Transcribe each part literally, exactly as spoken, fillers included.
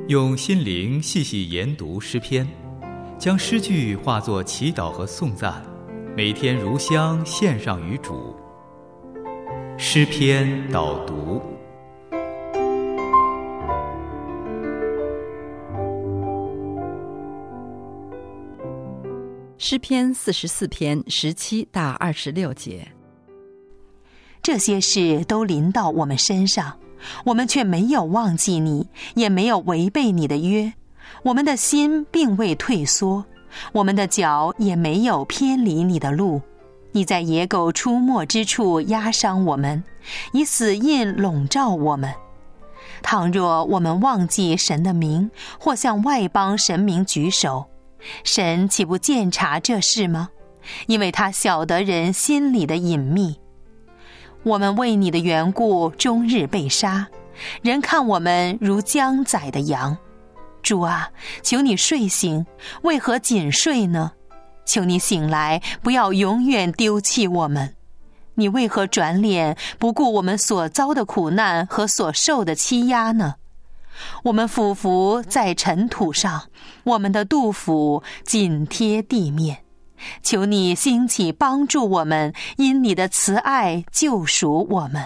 用心灵细细研读诗篇，将诗句化作祈祷和颂赞，每天如香献上于主。诗篇导读。 诗篇四十四篇十七到二十六节。 这些事都临到我们身上，我们却没有忘记你，也没有违背你的约。我们的心并未退缩，我们的脚也没有偏离你的路。你在野狗出没之处压伤我们，以死印笼罩我们。倘若我们忘记神的名，或向外邦神明举手，神岂不鉴察这事吗？因为他晓得人心里的隐秘。我们为你的缘故终日被杀，人看我们如将宰的羊。主啊，求你睡醒，为何紧睡呢？求你醒来，不要永远丢弃我们。你为何转脸不顾我们所遭的苦难和所受的欺压呢？我们俯伏在尘土上，我们的肚腹紧贴地面。求你兴起帮助我们，因你的慈爱救赎我们。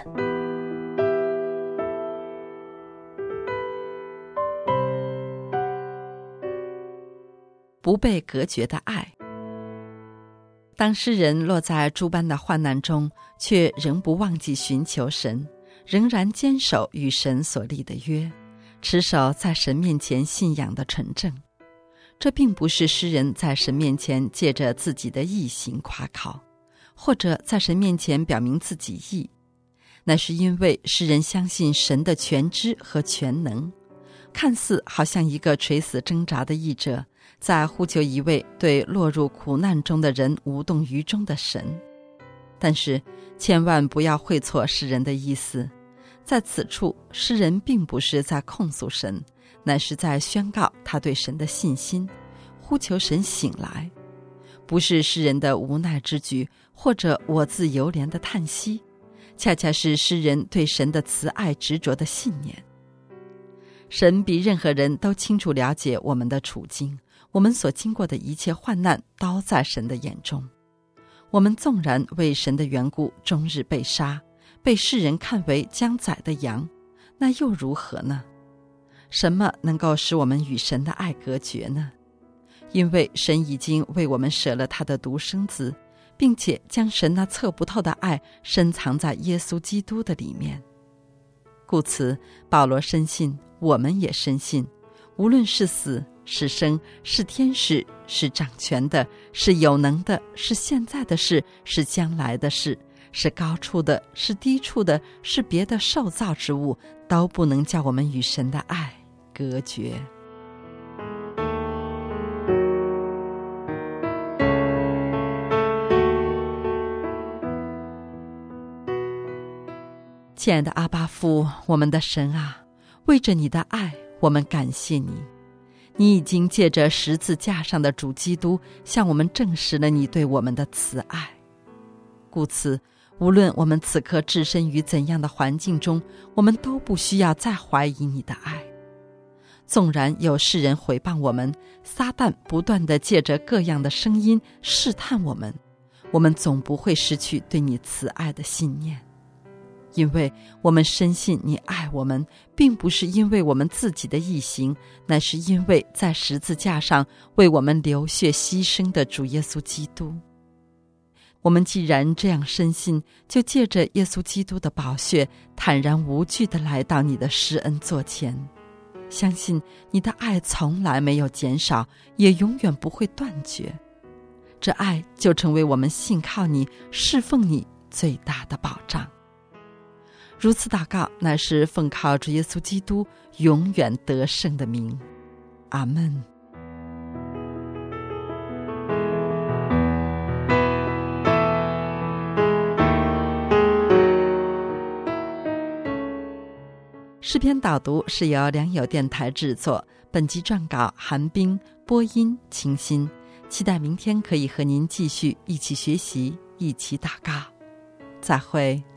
不被隔绝的爱。当诗人落在诸般的患难中，却仍不忘记寻求神，仍然坚守与神所立的约，持守在神面前信仰的纯正。这并不是诗人在神面前借着自己的义行夸考，或者在神面前表明自己义，那是因为诗人相信神的全知和全能，看似好像一个垂死挣扎的义者，在呼求一位对落入苦难中的人无动于衷的神。但是千万不要会错诗人的意思，在此处诗人并不是在控诉神，乃是在宣告他对神的信心，呼求神醒来。不是诗人的无奈之举，或者我自犹怜的叹息，恰恰是诗人对神的慈爱执着的信念。神比任何人都清楚了解我们的处境，我们所经过的一切患难都在神的眼中。我们纵然为神的缘故终日被杀，被世人看为将宰的羊，那又如何呢？什么能够使我们与神的爱隔绝呢？因为神已经为我们舍了他的独生子，并且将神那测不透的爱深藏在耶稣基督的里面。故此保罗深信，我们也深信，无论是死是生，是天使，是掌权的，是有能的，是现在的事，是将来的事，是高处的，是低处的，是别的受造之物，都不能叫我们与神的爱隔绝。亲爱的阿爸父，我们的神啊，为着你的爱，我们感谢你。你已经借着十字架上的主基督，向我们证实了你对我们的慈爱。故此，无论我们此刻置身于怎样的环境中，我们都不需要再怀疑你的爱。纵然有世人毁谤我们，撒旦不断地借着各样的声音试探我们，我们总不会失去对你慈爱的信念。因为我们深信你爱我们，并不是因为我们自己的义行，乃是因为在十字架上为我们流血牺牲的主耶稣基督。我们既然这样深信，就借着耶稣基督的宝血，坦然无惧地来到你的施恩座前，相信你的爱从来没有减少，也永远不会断绝。这爱就成为我们信靠你、侍奉你最大的保障。如此祷告，乃是奉靠主耶稣基督永远得胜的名。阿们。诗篇导读是由良友电台制作，本集撰稿韩冰，播音清新。期待明天可以和您继续一起学习，一起祷告。再会。